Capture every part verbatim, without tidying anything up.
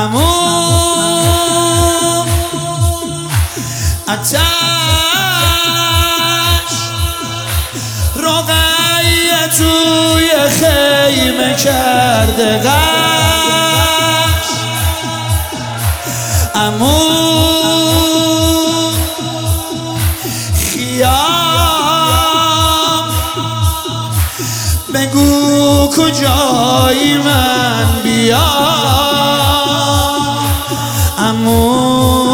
عمو آتش رقیه توی خیمه کرده غش عمو خیام بگو کجایی من بیام عمو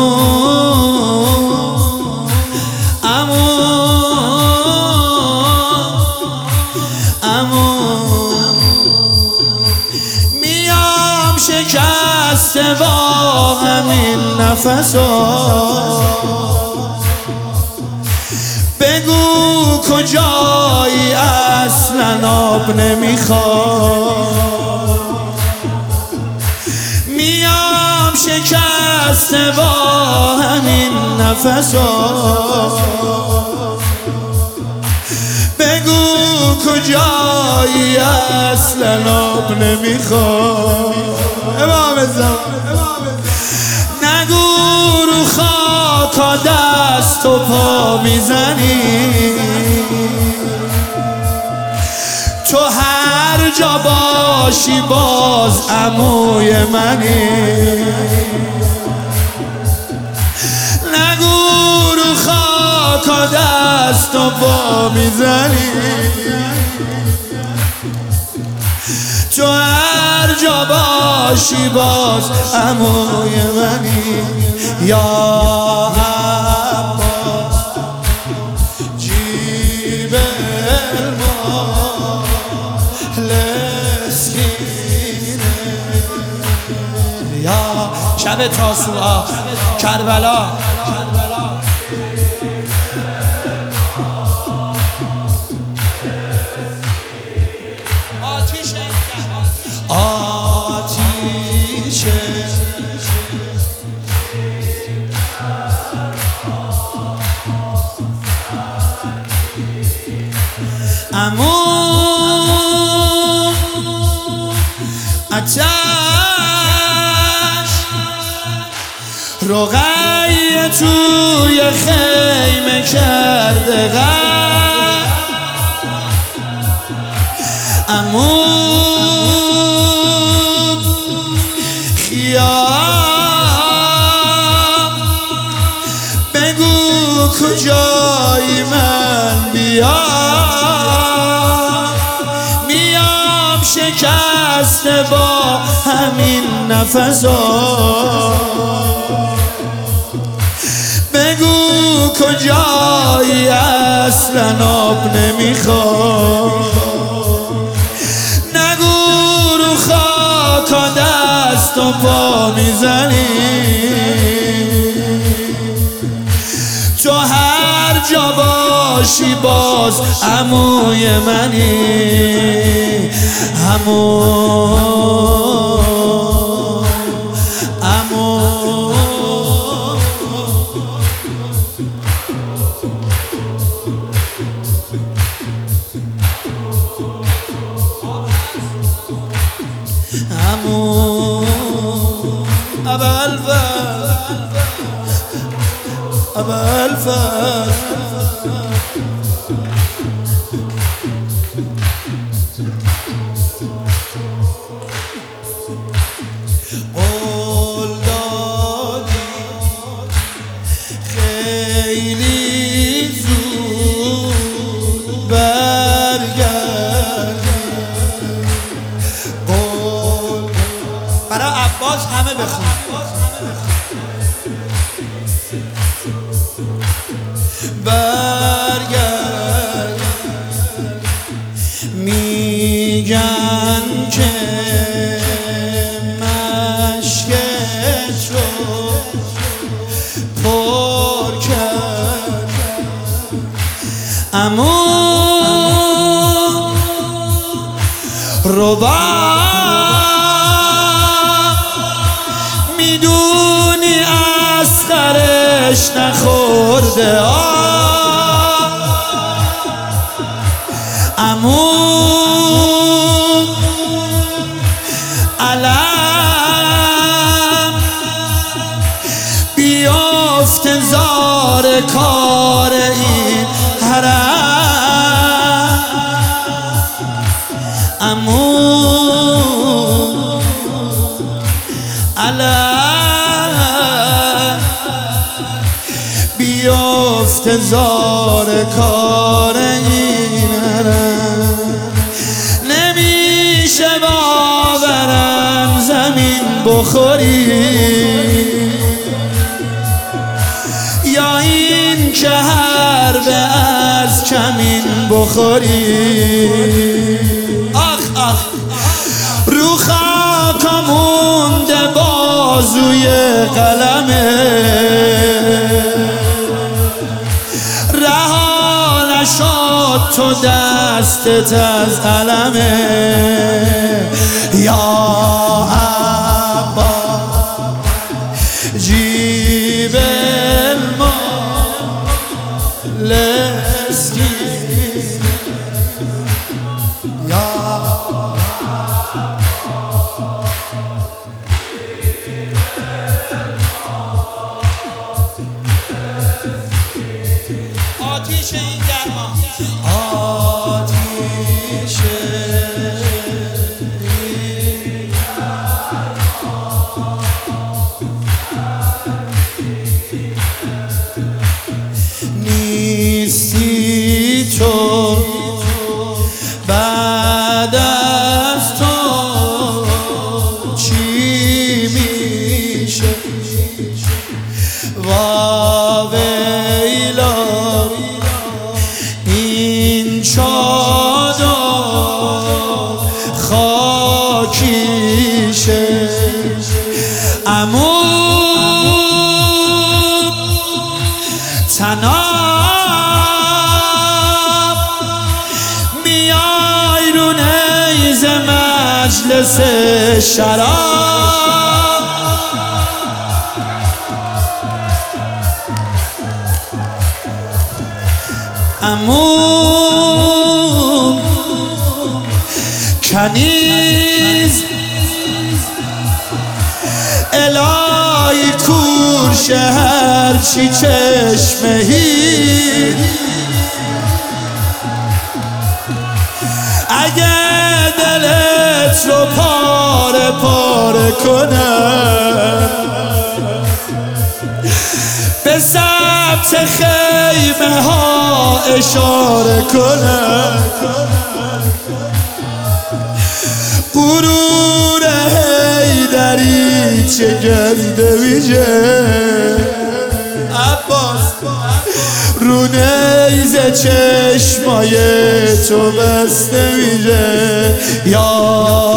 شکسته با همین نفسا بگو کجایی اصلا آب نمیخواد میام شکسته با همین نفسا بگو کجایی اصلا آب نمیخواد امام زمان نگو رو خاکا دست و پا میزنی تو هر جا باشی باز عموی منی نگو رو خاکا دست و پا میزنی تو هر جا باشی باز عموی منی یا عباس جیب المال اسکینه یا شب تاسوعا کربلا آتیشه عمو آتش رقیه توی خیمه کرده غش عمو بگو کجایی من بیام میام شکسته با همین نفسا بگو کجایی اصلا آب نمیخواد نگو رو خاکا دست و پا میزنی تو هر جا باشی باز عموی منی عمو عمو عمو ابوالفضل ابوالفضل قول دادی خیلی زود برگردی قول برای عباس همه بخون برگرد میگن که مشکت رو پر کرد عمو ربا میدونی اسخرش نخورده عمو علم بیفته زار کار این حرم عمو علی بیفته زار کار این حرم نمیشه باورم زمین بخوری یا این که حرب از کمین بخوری آخ آخ رو خاک مونده بازوی قلمه رها نشد تو دستت از علمه یا عبا جیب المالسکی یا آتیش این گرما آتیش این نیستی تو بعد از تو چی میشه واویلا این چادر خاکیشه عمو تناب میای رو نیز مجلس شراب عمو کنیز الهی کورش هرچی چشمهی اگه دلت رو پاره پاره کنم به سبت خیمه ها اشاره کنم غرور حیدری چه گرده ویژه عباس رو نیز چشمای تو بسته ویژه یا